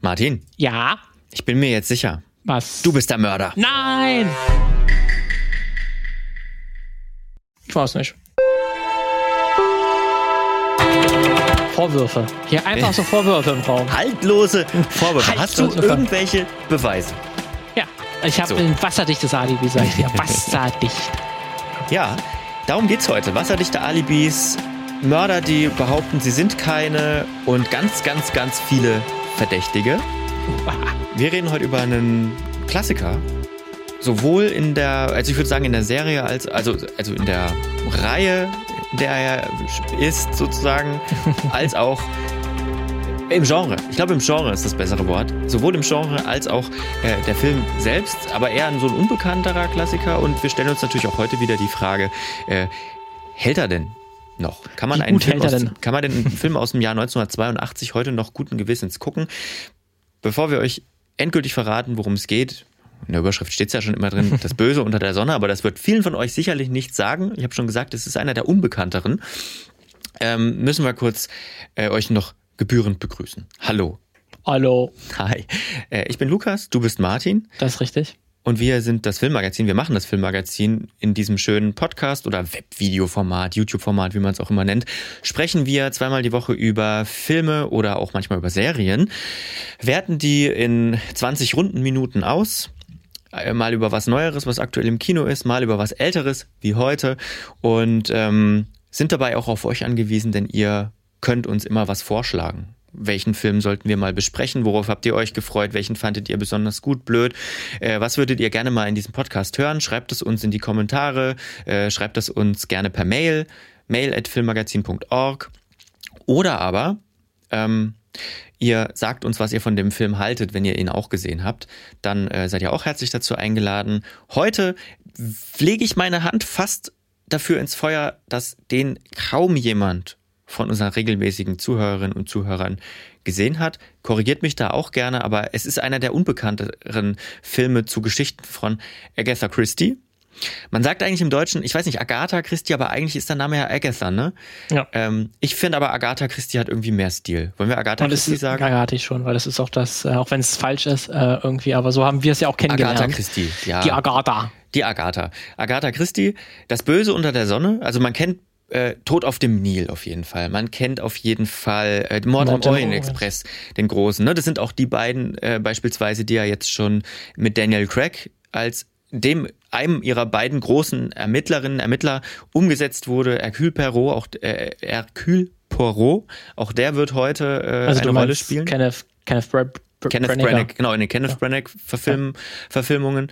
Martin, Ja? ich bin mir jetzt sicher. Was? Du bist der Mörder. Nein! Ich weiß nicht. Vorwürfe. Hier einfach so Vorwürfe im Raum. Haltlose Vorwürfe. Hast du Haltlose irgendwelche Beweise? Ja, ich habe ein wasserdichtes Alibi, sag ich dir. Wasserdicht. Ja, darum geht's heute. Wasserdichte Alibis, Mörder, die behaupten, sie sind keine und ganz, ganz, ganz viele Verdächtige. Wir reden heute über einen Klassiker. Sowohl in der, also ich würde sagen in der Serie, also in der Reihe, in der er ist sozusagen, als auch im Genre. Ich glaube, im Genre ist das bessere Wort. Sowohl im Genre als auch der Film selbst, aber eher so ein unbekannterer Klassiker. Und wir stellen uns natürlich auch heute wieder die Frage, hält er denn noch? Kann man einen Film aus dem Jahr 1982 heute noch guten Gewissens gucken? Bevor wir euch endgültig verraten, worum es geht, in der Überschrift steht es ja schon immer drin, das Böse unter der Sonne, aber das wird vielen von euch sicherlich nichts sagen. Ich habe schon gesagt, es ist einer der unbekannteren. Müssen wir kurz euch noch gebührend begrüßen. Hallo. Hallo. Hi. Ich bin Lukas, du bist Martin. Das ist richtig. Und wir sind das Filmmagazin. Wir machen das Filmmagazin in diesem schönen Podcast oder Webvideoformat, YouTube-Format, wie man es auch immer nennt. Sprechen wir zweimal die Woche über Filme oder auch manchmal über Serien. Werten die in 20 Rundenminuten aus. Mal über was Neueres, was aktuell im Kino ist, mal über was Älteres, wie heute. Und sind dabei auch auf euch angewiesen, denn ihr könnt uns immer was vorschlagen. Welchen Film sollten wir mal besprechen? Worauf habt ihr euch gefreut? Welchen fandet ihr besonders gut, blöd? Was würdet ihr gerne mal in diesem Podcast hören? Schreibt es uns in die Kommentare. Schreibt es uns gerne per Mail. mail@filmmagazin.org. Oder aber ihr sagt uns, was ihr von dem Film haltet, wenn ihr ihn auch gesehen habt. Dann seid ihr auch herzlich dazu eingeladen. Heute lege ich meine Hand fast dafür ins Feuer, dass den kaum jemand von unseren regelmäßigen Zuhörerinnen und Zuhörern gesehen hat. Korrigiert mich da auch gerne, aber es ist einer der unbekannteren Filme zu Geschichten von Agatha Christie. Man sagt eigentlich im Deutschen, ich weiß nicht, Agatha Christie, aber eigentlich ist der Name ja Agatha, ne? Ja. Ich finde aber Agatha Christie hat irgendwie mehr Stil. Wollen wir Agatha Christie sagen? Agatha schon, weil das ist auch das, auch wenn es falsch ist, irgendwie, aber so haben wir es ja auch kennengelernt. Agatha Christie, ja. Die Agatha. Die Agatha. Agatha Christie, das Böse unter der Sonne, also man kennt Tod auf dem Nil auf jeden Fall. Man kennt auf jeden Fall Mord am Orient Express, den großen. Ne? Das sind auch die beiden beispielsweise, die ja jetzt schon mit Daniel Craig als einem ihrer beiden großen Ermittler umgesetzt wurde. Hercule Poirot, auch der wird heute eine Rolle spielen. Kenneth Branagh, genau, in den Kenneth Branagh Verfilmungen.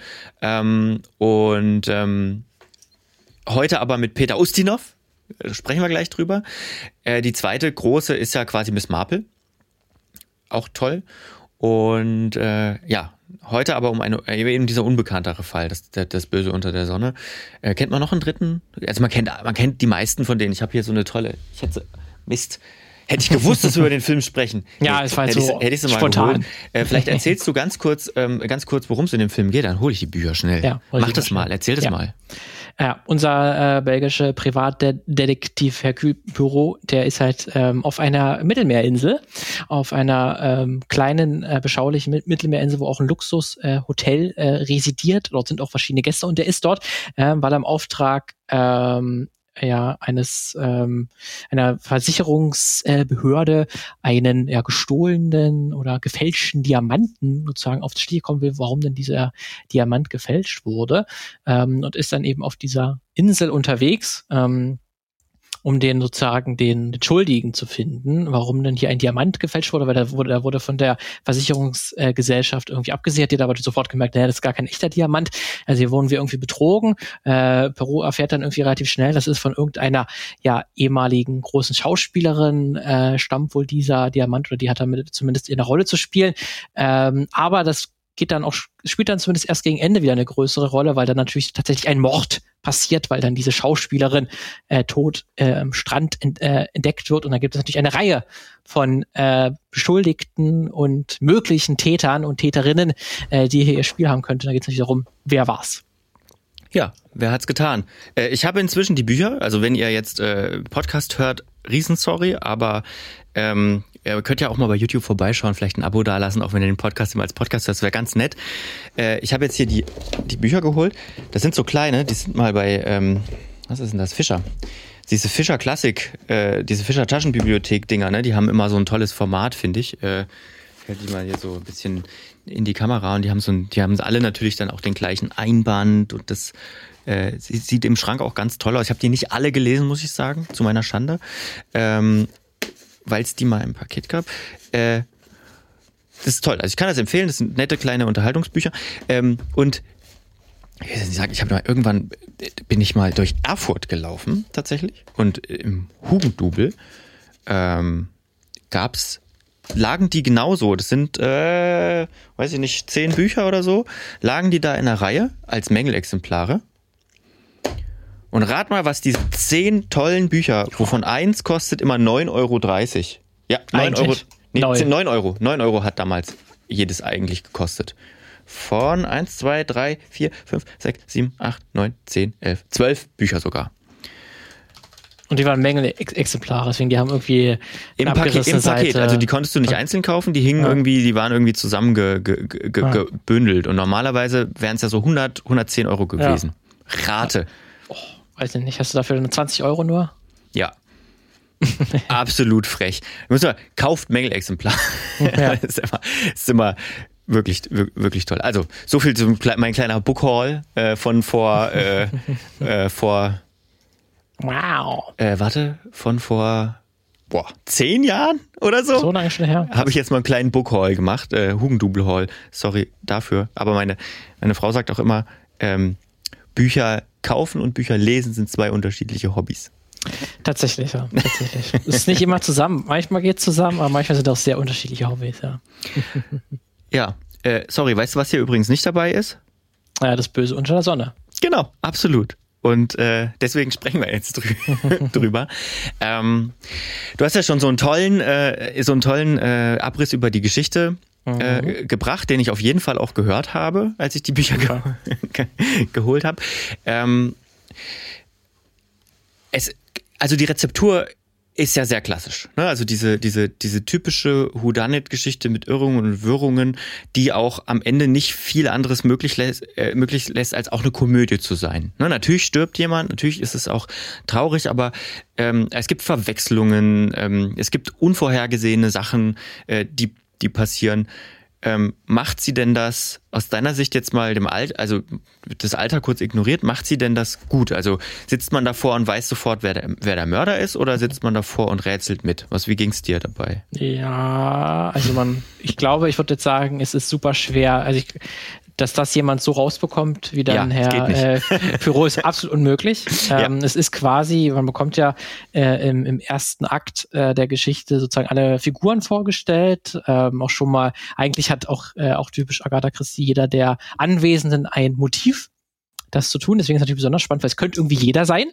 Heute aber mit Peter Ustinov. Sprechen wir gleich drüber. Die zweite große ist ja quasi Miss Marple. Auch toll. Und heute aber eben dieser unbekanntere Fall, das Böse unter der Sonne. Kennt man noch einen dritten? Also man kennt die meisten von denen. Ich habe hier so eine tolle, hätte ich gewusst, dass wir über den Film sprechen. Ja, es war so hätte ich so mal spontan. Vielleicht erzählst du ganz kurz, worum es in dem Film geht. Dann hole ich die Bücher schnell. Ja, mach das mal, erzähl das mal. Ja, unser belgischer Privatdetektiv Hercule Poirot, der ist halt auf einer Mittelmeerinsel, auf einer kleinen, beschaulichen Mittelmeerinsel, wo auch ein Luxushotel residiert. Dort sind auch verschiedene Gäste und der ist dort, weil er im Auftrag einer Versicherungsbehörde einen gestohlenen oder gefälschten Diamanten sozusagen auf die Schliche kommen will, warum denn dieser Diamant gefälscht wurde, und ist dann eben auf dieser Insel unterwegs, um den Schuldigen zu finden, warum denn hier ein Diamant gefälscht wurde, weil da wurde von der Versicherungsgesellschaft irgendwie abgesichert, die hat aber sofort gemerkt, das ist gar kein echter Diamant, also hier wurden wir irgendwie betrogen. Poirot erfährt dann irgendwie relativ schnell, das ist von irgendeiner ehemaligen großen Schauspielerin, stammt wohl dieser Diamant, oder die hat damit zumindest eine Rolle zu spielen, aber das spielt dann zumindest erst gegen Ende wieder eine größere Rolle, weil dann natürlich tatsächlich ein Mord passiert, weil dann diese Schauspielerin tot am Strand entdeckt wird, und dann gibt es natürlich eine Reihe von Beschuldigten und möglichen Tätern und Täterinnen, die hier ihr Spiel haben könnten. Da geht es natürlich darum, wer war's. Ja, wer hat's getan? Ich habe inzwischen die Bücher, also wenn ihr jetzt Podcast hört, Riesensorry, aber ihr könnt ja auch mal bei YouTube vorbeischauen, vielleicht ein Abo dalassen, auch wenn ihr den Podcast immer als Podcast hört, das wäre ganz nett. Ich habe jetzt hier die Bücher geholt, das sind so kleine, die sind mal bei, was ist denn das, Fischer? Diese Fischer Klassik, diese Fischer Taschenbibliothek-Dinger, ne, die haben immer so ein tolles Format, finde ich. Ich halte die mal hier so ein bisschen in die Kamera und die haben alle natürlich dann auch den gleichen Einband und das sieht im Schrank auch ganz toll aus. Ich habe die nicht alle gelesen, muss ich sagen, zu meiner Schande, weil es die mal im Paket gab. Das ist toll, also ich kann das empfehlen, das sind nette kleine Unterhaltungsbücher und irgendwann bin ich mal durch Erfurt gelaufen, tatsächlich, und im Hugendubel lagen die genauso, das sind, weiß ich nicht, 10 Bücher oder so, lagen die da in der Reihe als Mängelexemplare. Und rat mal, was diese 10 tollen Bücher, wovon eins kostet immer 9,30 Euro. Ja, 9 Euro. Nee, 9 Euro. 9 Euro hat damals jedes eigentlich gekostet. Von 1, 2, 3, 4, 5, 6, 7, 8, 9, 10, 11, 12 Bücher sogar. Und die waren Mängelexemplare, deswegen die haben irgendwie im Paket. Also die konntest du nicht einzeln kaufen, die hingen irgendwie, die waren irgendwie zusammen gebündelt. Und normalerweise wären es ja so 110 Euro gewesen. Ja. Rate. Oh, weiß ich nicht, hast du dafür 20 Euro nur? Ja. Absolut frech. Kauft Mängelexemplare. Ja. Das ist immer wirklich, wirklich toll. Also, so viel zu mein kleiner Bookhaul von vor wow. Von vor 10 Jahren oder so? So lange schon her. Habe ich jetzt mal einen kleinen Bookhaul gemacht, Hugendubel-Haul. Sorry dafür. Aber meine Frau sagt auch immer, Bücher kaufen und Bücher lesen sind 2 unterschiedliche Hobbys. Tatsächlich, ja. Tatsächlich. Es ist nicht immer zusammen. Manchmal geht es zusammen, aber manchmal sind auch sehr unterschiedliche Hobbys, ja. Ja, sorry, weißt du, was hier übrigens nicht dabei ist? Das Böse unter der Sonne. Genau, absolut. Und deswegen sprechen wir jetzt drüber. Du hast ja schon so einen tollen Abriss über die Geschichte gebracht, den ich auf jeden Fall auch gehört habe, als ich die Bücher geholt habe. Also die Rezeptur ist ja sehr klassisch, ne? Also diese typische Whodunit-Geschichte mit Irrungen und Wirrungen, die auch am Ende nicht viel anderes möglich lässt, als auch eine Komödie zu sein. Ne? Natürlich stirbt jemand, natürlich ist es auch traurig, aber es gibt Verwechslungen, es gibt unvorhergesehene Sachen, die passieren. Macht sie denn das aus deiner Sicht jetzt mal das Alter kurz ignoriert, macht sie denn das gut? Also sitzt man davor und weiß sofort, wer der Mörder ist, oder sitzt man davor und rätselt mit? Wie ging es dir dabei? Ja, also ich glaube, ich würde jetzt sagen, es ist super schwer. Also dass das jemand so rausbekommt, wie dann Herr Poirot, ist absolut unmöglich. Es ist quasi, man bekommt ja im ersten Akt der Geschichte sozusagen alle Figuren vorgestellt. Auch schon mal, eigentlich hat auch typisch Agatha Christie, jeder der Anwesenden ein Motiv, das zu tun. Deswegen ist es natürlich besonders spannend, weil es könnte irgendwie jeder sein.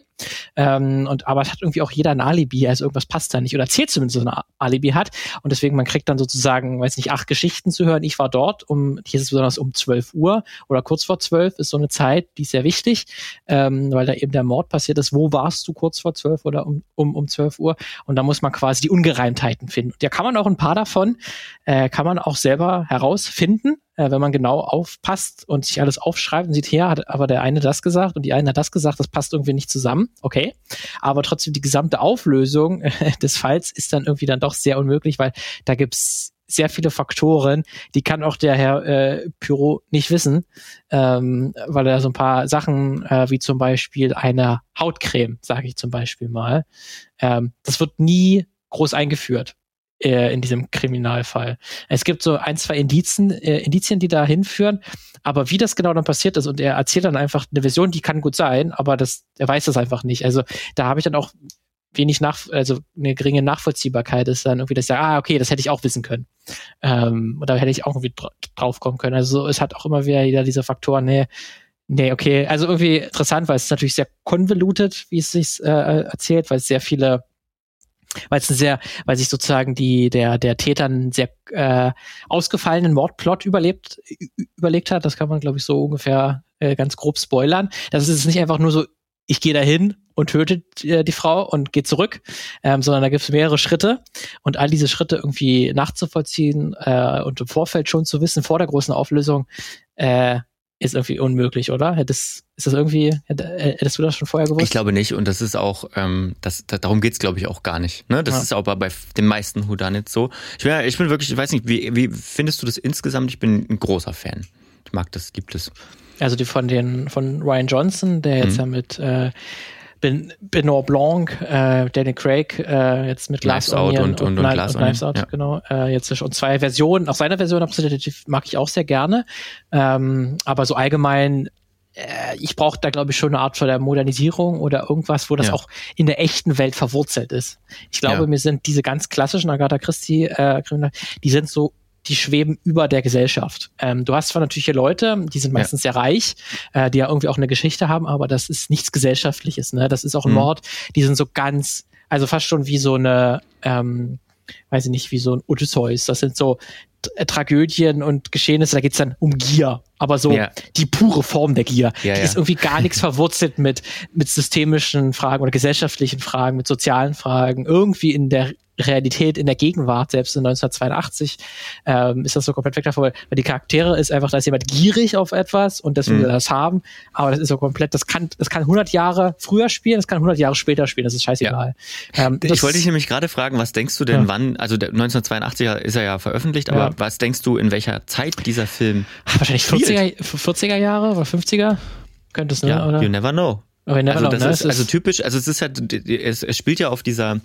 Aber es hat irgendwie auch jeder ein Alibi, also irgendwas passt da nicht. Oder erzählt zumindest, dass er ein Alibi hat. Und deswegen, man kriegt dann sozusagen, 8 Geschichten zu hören. Ich war dort, hier ist es besonders um 12 Uhr oder kurz vor 12 ist so eine Zeit, die ist sehr wichtig, weil da eben der Mord passiert ist. Wo warst du kurz vor 12 oder um 12 Uhr? Und da muss man quasi die Ungereimtheiten finden. Und da kann man auch ein paar davon, kann man auch selber herausfinden, wenn man genau aufpasst und sich alles aufschreibt und sieht, hier hat aber der eine das gesagt und die eine hat das gesagt, das passt irgendwie nicht zusammen, okay. Aber trotzdem die gesamte Auflösung des Falls ist dann irgendwie dann doch sehr unmöglich, weil da gibt's sehr viele Faktoren, die kann auch der Herr Poirot nicht wissen, weil er so ein paar Sachen, wie zum Beispiel eine Hautcreme, sage ich zum Beispiel mal, das wird nie groß eingeführt in diesem Kriminalfall. Es gibt so 1, 2 Indizien, die da hinführen, aber wie das genau dann passiert ist, und er erzählt dann einfach eine Version, die kann gut sein, aber er weiß das einfach nicht. Also da habe ich dann auch also eine geringe Nachvollziehbarkeit ist dann irgendwie, dass ich sage, okay, das hätte ich auch wissen können. Und da hätte ich auch irgendwie drauf kommen können. Also es hat auch immer wieder diese Faktoren, nee, okay. Also irgendwie interessant, weil es ist natürlich sehr convoluted, wie es sich erzählt, weil es sehr viele weil sich sozusagen der Täter einen sehr ausgefallenen Mordplot überlegt hat. Das kann man, glaube ich, so ungefähr ganz grob spoilern. Das ist nicht einfach nur so, ich gehe dahin und töte die Frau und gehe zurück, sondern da gibt es mehrere Schritte und all diese Schritte irgendwie nachzuvollziehen und im Vorfeld schon zu wissen, vor der großen Auflösung, ist irgendwie unmöglich, oder? Hättest du das schon vorher gewusst? Ich glaube nicht und das ist auch, darum geht's glaube ich auch gar nicht. Ne? Das ist aber bei den meisten Whodunits so. Ich bin wirklich, ich weiß nicht, wie findest du das insgesamt? Ich bin ein großer Fan. Ich mag das, gibt es. Also die von Rian Johnson, der jetzt ja mit Benoit Blanc, Danny Craig, jetzt mit Glass Onion und Knives Out, ja. Genau. Jetzt schon 2 Versionen. Auch seine Version mag ich auch sehr gerne. Aber so allgemein, ich brauche da, glaube ich, schon eine Art von der Modernisierung oder irgendwas, wo das auch in der echten Welt verwurzelt ist. Ich glaube, mir sind diese ganz klassischen Agatha Christie Kriminal, die sind so, die schweben über der Gesellschaft. Du hast zwar natürlich hier Leute, die sind meistens sehr reich, die ja irgendwie auch eine Geschichte haben, aber das ist nichts Gesellschaftliches, ne? Das ist auch ein Mord, die sind so ganz, also fast schon wie so eine, weiß ich nicht, wie so ein Odysseus. Das sind so Tragödien und Geschehnisse, da geht's dann um Gier, aber so die pure Form der Gier. Die ist irgendwie gar nichts verwurzelt mit systemischen Fragen oder gesellschaftlichen Fragen, mit sozialen Fragen, irgendwie in der Realität, in der Gegenwart, selbst in 1982, ist das so komplett weg davon, weil die Charaktere ist einfach, da ist jemand gierig auf etwas und deswegen will er das haben, aber das ist so komplett, das kann 100 Jahre früher spielen, das kann 100 Jahre später spielen, das ist scheißegal. Ich wollte dich nämlich gerade fragen, was denkst du denn, wann, also 1982 ist er ja veröffentlicht, aber was denkst du, in welcher Zeit dieser Film wahrscheinlich 40er Jahre oder 50er? Könnte es, ne? Ja, oder? You never know. Also das ist also typisch, also es ist halt, es spielt ja auf dieser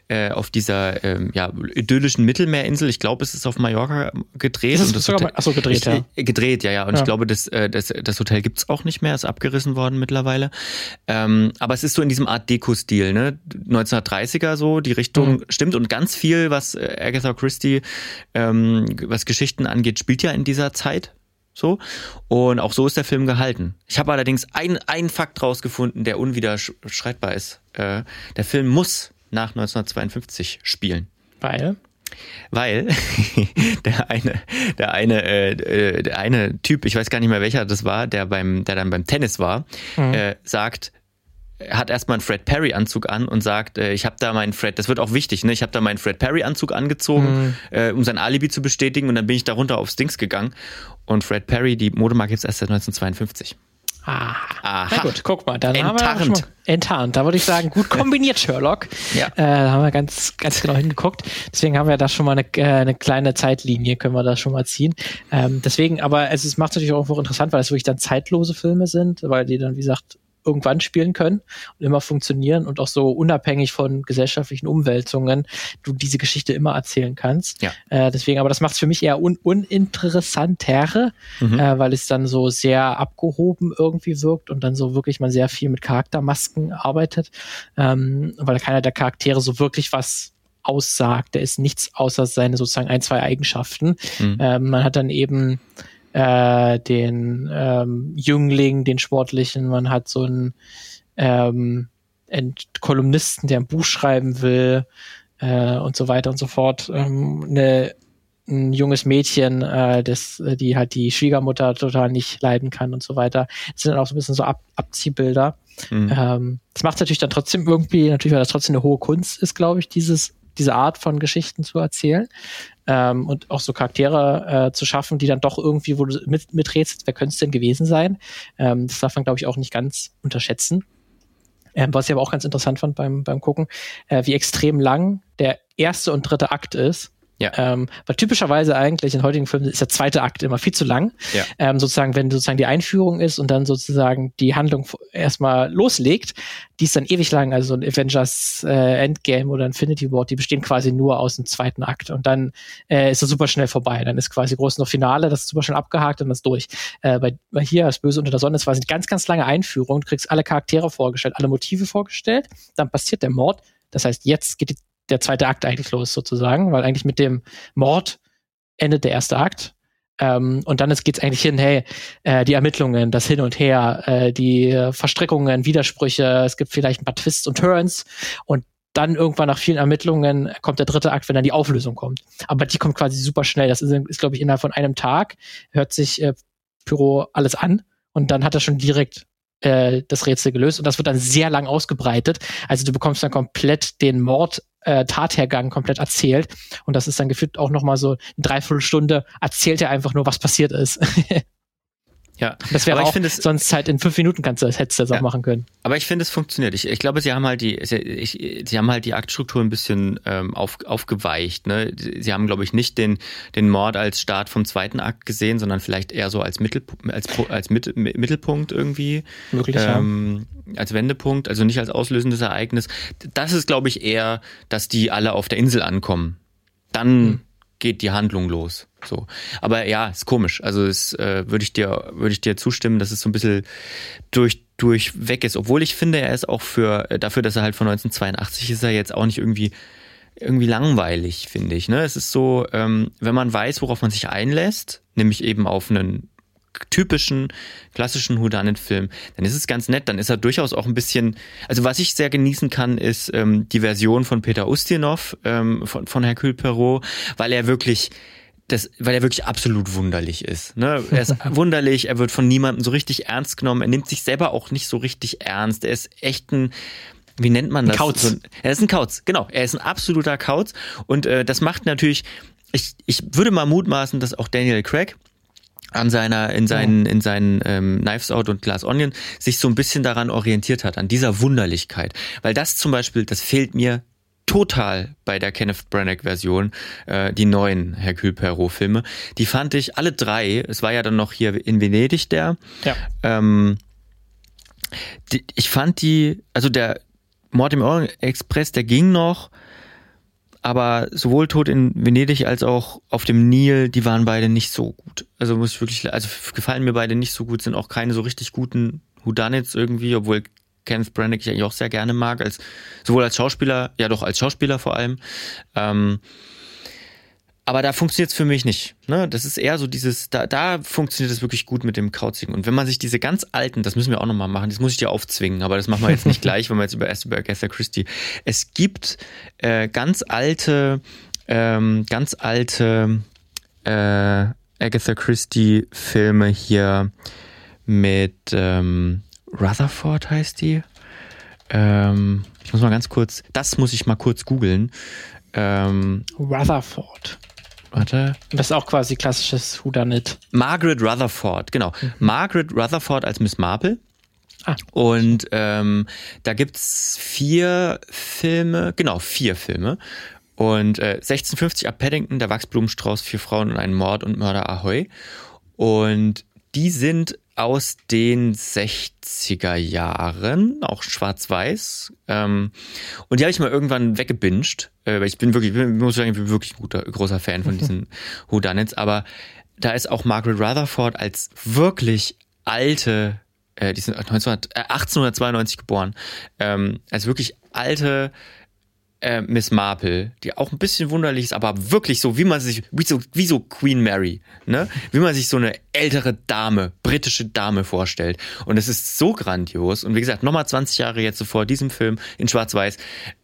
idyllischen Mittelmeerinsel. Ich glaube, es ist auf Mallorca gedreht. Ist es sogar gedreht, ja. Gedreht, ja. Und ich glaube, das Hotel gibt's auch nicht mehr, ist abgerissen worden mittlerweile. Aber es ist so in diesem Art Deko-Stil, ne? 1930er so, die Richtung stimmt und ganz viel, was Agatha Christie, was Geschichten angeht, spielt ja in dieser Zeit. So. Und auch so ist der Film gehalten. Ich habe allerdings einen Fakt rausgefunden, der unwiderstreitbar ist. Der Film muss nach 1952 spielen. Weil der eine Typ, ich weiß gar nicht mehr welcher das war, der dann beim Tennis war, sagt, hat erstmal einen Fred Perry-Anzug an und sagt, ich habe da meinen Fred, das wird auch wichtig, ne? Ich habe da meinen Fred Perry-Anzug angezogen, um sein Alibi zu bestätigen und dann bin ich da runter aufs Dings gegangen und Fred Perry, die Modemarke gibt's erst seit 1952. Aha. Na gut, guck mal, dann haben wir enttarnt. Da würde ich sagen, gut kombiniert, Sherlock. Da haben wir ganz, ganz genau hingeguckt. Deswegen haben wir da schon mal eine kleine Zeitlinie, können wir da schon mal ziehen. Deswegen, aber es macht natürlich auch interessant, weil es wirklich dann zeitlose Filme sind, weil die dann, wie gesagt, irgendwann spielen können und immer funktionieren und auch so unabhängig von gesellschaftlichen Umwälzungen du diese Geschichte immer erzählen kannst. Deswegen, aber das macht es für mich eher uninteressanter, weil es dann so sehr abgehoben irgendwie wirkt und dann so wirklich man sehr viel mit Charaktermasken arbeitet, weil keiner der Charaktere so wirklich was aussagt. Der ist nichts außer seine sozusagen 1, 2 Eigenschaften. Man hat dann eben den Jüngling, den Sportlichen, man hat so einen Kolumnisten, der ein Buch schreiben will und so weiter und so fort. Ein junges Mädchen, die halt die Schwiegermutter total nicht leiden kann und so weiter. Das sind dann auch so ein bisschen so Abziehbilder. Das macht natürlich dann trotzdem irgendwie, natürlich, weil das trotzdem eine hohe Kunst ist, glaube ich, diese Art von Geschichten zu erzählen. Und auch so Charaktere zu schaffen, die dann doch irgendwie, wo du miträtst, wer könnte es denn gewesen sein? Das darf man, glaube ich, auch nicht ganz unterschätzen. Was ich aber auch ganz interessant fand beim Gucken, wie extrem lang der erste und dritte Akt ist. Weil typischerweise eigentlich in heutigen Filmen ist der zweite Akt immer viel zu lang. Sozusagen, wenn sozusagen die Einführung ist und dann sozusagen die Handlung erstmal loslegt, die ist dann ewig lang. Also so ein Avengers Endgame oder Infinity War, die bestehen quasi nur aus dem zweiten Akt. Und dann ist das super schnell vorbei. Dann ist quasi groß noch Finale, das ist super schnell abgehakt und das ist durch. Bei hier, das Böse unter der Sonne, das war eine ganz, ganz lange Einführung. Du kriegst alle Charaktere vorgestellt, alle Motive vorgestellt. Dann passiert der Mord. Das heißt, jetzt geht der zweite Akt eigentlich los sozusagen, weil eigentlich mit dem Mord endet der erste Akt. Und dann geht's eigentlich hin, die Ermittlungen, das Hin und Her, die Verstrickungen, Widersprüche, es gibt vielleicht ein paar Twists und Turns und dann irgendwann nach vielen Ermittlungen kommt der dritte Akt, wenn dann die Auflösung kommt. Aber die kommt quasi super schnell. Das ist glaube ich, innerhalb von einem Tag hört sich Poirot alles an und dann hat er schon direkt das Rätsel gelöst und das wird dann sehr lang ausgebreitet. Also du bekommst dann komplett den Mord-Tathergang komplett erzählt und das ist dann gefühlt auch nochmal so eine Dreiviertelstunde erzählt er einfach nur, was passiert ist. Ja, das wäre aber auch sonst halt in 5 Minuten hättest du das auch machen können. Aber ich finde, es funktioniert. Ich glaube, sie haben halt die Aktstruktur ein bisschen aufgeweicht. Ne? Sie haben, glaube ich, nicht den Mord als Start vom zweiten Akt gesehen, sondern vielleicht eher so als Mittelpunkt irgendwie. Möglich, ja. Als Wendepunkt, also nicht als auslösendes Ereignis. Das ist, glaube ich, eher, dass die alle auf der Insel ankommen. Dann geht die Handlung los. So. Aber ja, ist komisch. Also es würde ich dir zustimmen, dass es so ein bisschen durchweg ist. Obwohl ich finde, er ist auch dafür, dass er halt von 1982 ist, er jetzt auch nicht irgendwie langweilig, finde ich. Ne? Es ist so, wenn man weiß, worauf man sich einlässt, nämlich eben auf einen typischen, klassischen Whodunit-Film, dann ist es ganz nett, dann ist er durchaus auch ein bisschen, also was ich sehr genießen kann, ist die Version von Peter Ustinov von Hercule Poirot, weil er wirklich absolut wunderlich ist. Ne? Er ist wunderlich, er wird von niemandem so richtig ernst genommen, er nimmt sich selber auch nicht so richtig ernst, er ist echt wie nennt man das? Kauz. Er ist ein Kauz, genau, er ist ein absoluter Kauz und das macht natürlich, ich würde mal mutmaßen, dass auch Daniel Craig in seinen Knives Out und Glass Onion sich so ein bisschen daran orientiert hat, an dieser Wunderlichkeit. Weil das zum Beispiel, das fehlt mir total bei der Kenneth Branagh-Version, die neuen Hercule Poirot-Filme. Die fand ich alle drei, es war ja dann noch hier in Venedig ich fand also der Mord im Orient Express, der ging noch, aber sowohl Tod in Venedig als auch auf dem Nil, die waren beide nicht so gut. Also gefallen mir beide nicht so gut, sind auch keine so richtig guten Whodunits irgendwie, obwohl Kenneth Branagh ich eigentlich auch sehr gerne mag, sowohl als Schauspieler, ja doch als Schauspieler vor allem. Aber da funktioniert es für mich nicht. Ne? Das ist eher so da funktioniert es wirklich gut mit dem Krauzigen. Und wenn man sich diese ganz alten, das müssen wir auch nochmal machen, das muss ich dir aufzwingen, aber das machen wir jetzt nicht gleich, wenn wir jetzt erst über Agatha Christie. Es gibt ganz alte Agatha Christie Filme hier mit Rutherford heißt die. Das muss ich mal kurz googeln. Rutherford. Warte. Das ist auch quasi klassisches Whodunit. Margaret Rutherford, genau. Margaret Rutherford als Miss Marple. Und da gibt's 4 Filme. Und 1650 ab Paddington, der Wachsblumenstrauß, 4 Frauen und einen Mord und Mörder Ahoy. Und die sind aus den 60er Jahren, auch schwarz-weiß. Und die habe ich mal irgendwann weggebinged, weil ich bin wirklich ein großer Fan von diesen Whodunits. Aber da ist auch Margaret Rutherford als wirklich alte, die sind 1892 geboren, als wirklich alte Miss Marple, die auch ein bisschen wunderlich ist, aber wirklich so, wie so Queen Mary, ne? Wie man sich so eine ältere Dame, britische Dame vorstellt. Und es ist so grandios. Und wie gesagt, nochmal 20 Jahre jetzt so vor diesem Film in Schwarz-Weiß,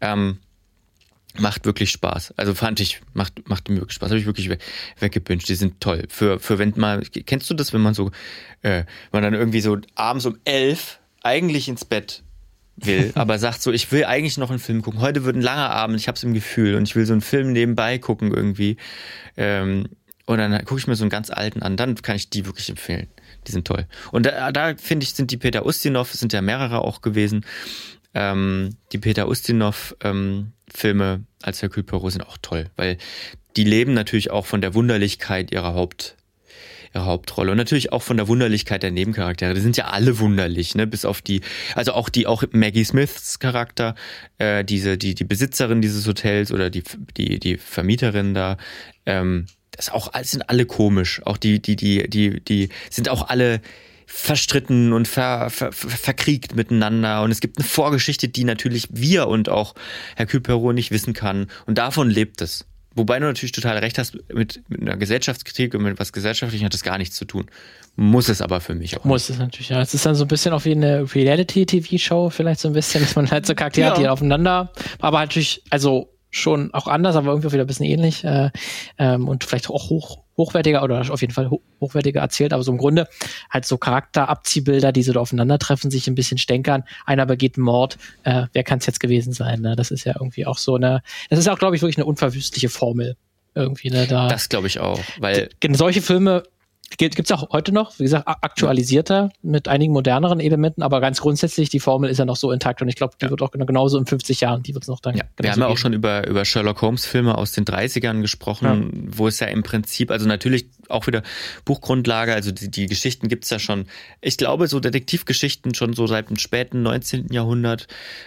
macht wirklich Spaß. Also macht mir wirklich Spaß. Habe ich wirklich weggebinged. Die sind toll. Für wenn mal, kennst du das, wenn man so, man dann irgendwie so abends um 11 eigentlich ins Bett will, aber sagt so, ich will eigentlich noch einen Film gucken. Heute wird ein langer Abend, ich hab's im Gefühl und ich will so einen Film nebenbei gucken irgendwie. Und dann gucke ich mir so einen ganz alten an, dann kann ich die wirklich empfehlen. Die sind toll. Und da finde ich, sind die Peter Ustinov, es sind ja mehrere auch gewesen, die Peter Ustinov Filme als Hercule Poirot sind auch toll, weil die leben natürlich auch von der Wunderlichkeit ihrer Hauptrolle und natürlich auch von der Wunderlichkeit der Nebencharaktere. Die sind ja alle wunderlich, ne? Bis auf auch Maggie Smiths Charakter, die Besitzerin dieses Hotels oder die Vermieterin da, sind alle komisch. Auch die sind auch alle verstritten und verkriegt miteinander und es gibt eine Vorgeschichte, die natürlich wir und auch Hercule Poirot nicht wissen kann und davon lebt es. wobei du natürlich total recht hast, mit einer Gesellschaftskritik und mit was Gesellschaftlichem hat das gar nichts zu tun. Muss es aber für mich auch. Muss es natürlich, ja. Es ist dann so ein bisschen auch wie eine Reality-TV-Show, vielleicht so ein bisschen, dass man halt so Charaktere hat, die aufeinander, aber natürlich, also schon auch anders, aber irgendwie auch wieder ein bisschen ähnlich und vielleicht auch hochwertiger oder auf jeden Fall hochwertiger erzählt, aber so im Grunde halt so Charakterabziehbilder, die so da aufeinandertreffen, sich ein bisschen stänkern. Einer begeht einen Mord, wer kann es jetzt gewesen sein? Ne? Das ist ja irgendwie auch so das ist auch, glaube ich, wirklich eine unverwüstliche Formel irgendwie. Ne? Das glaube ich auch, weil solche Filme gibt's auch heute noch, wie gesagt, aktualisierter mit einigen moderneren Elementen, aber ganz grundsätzlich, die Formel ist ja noch so intakt und ich glaube, die wird auch genauso in 50 Jahren, die wird es noch dann wir haben ja auch schon über Sherlock Holmes Filme aus den 30ern gesprochen, wo es ja im Prinzip, also natürlich auch wieder Buchgrundlage, also die Geschichten gibt's ja schon, ich glaube, so Detektivgeschichten schon so seit dem späten 19. Jahrhundert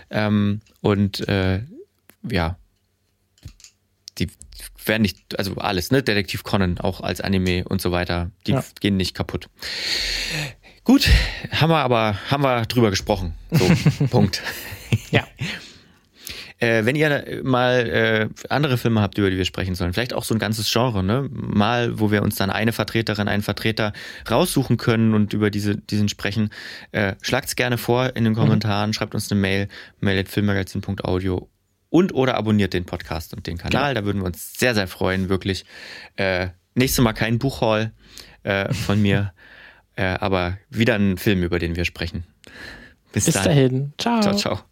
die werden nicht, also alles, ne? Detektiv Conan auch als Anime und so weiter, die gehen nicht kaputt. Gut, haben wir drüber gesprochen. So, Punkt. Ja. Wenn ihr mal andere Filme habt, über die wir sprechen sollen, vielleicht auch so ein ganzes Genre, ne? Mal, wo wir uns dann eine Vertreterin, einen Vertreter raussuchen können und über diesen sprechen, schlagt's gerne vor in den Kommentaren, schreibt uns eine Mail @filmmagazin.audio und oder abonniert den Podcast und den Kanal. Da würden wir uns sehr, sehr freuen, wirklich. Nächstes Mal kein Buchhaul von mir, aber wieder ein Film, über den wir sprechen. Bis dahin. Ciao. Ciao, ciao.